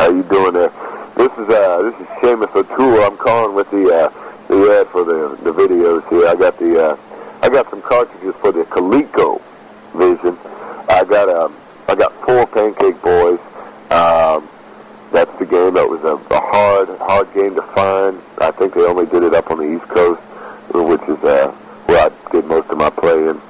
How you doing there? This is Seamus O'Toole. I'm calling with the ad for the videos here. I got some cartridges for the Coleco Vision. I got 4 Pancake Boys. That's the game. That was a hard game to find. I think they only did it up on the East Coast, which is where I did most of my playing.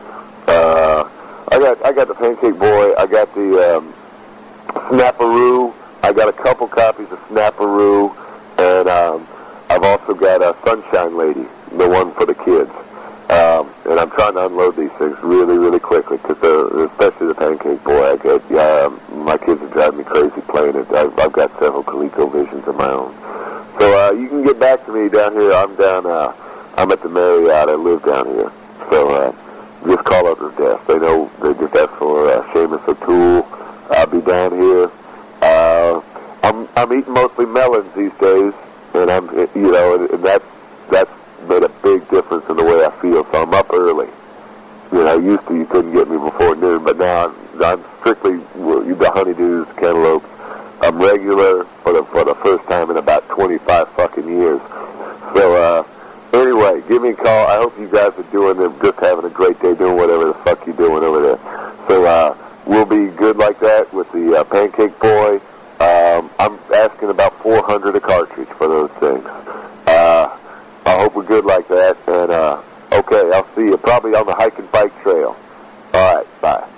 I got the Pancake Boy. I got the Snapperoo. I got a couple copies of Snapperoo, and I've also got a Sunshine Lady, the one for the kids. And I'm trying to unload these things really, really quickly, because especially the Pancake Boy. My kids are driving me crazy playing it. I've got several Coleco Visions of my own. So you can get back to me down here. I'm at the Marriott. I live down here. So just call up the desk. They just ask for Seamus O'Toole. I'll be down here. I'm eating mostly melons these days, and and that's made a big difference in the way I feel. So I'm up early. Used to you couldn't get me before noon, but now I'm strictly the honeydews, cantaloupes. I'm regular for the first time in about 25 fucking years. So anyway, give me a call. I hope you guys are just having a great day, doing whatever the fuck you're doing over there. So we'll be good like that with the Pancake Boy. I'm asking about 400 a cartridge for those things. I hope we're good like that. And okay, I'll see you probably on the hike and bike trail. All right, bye.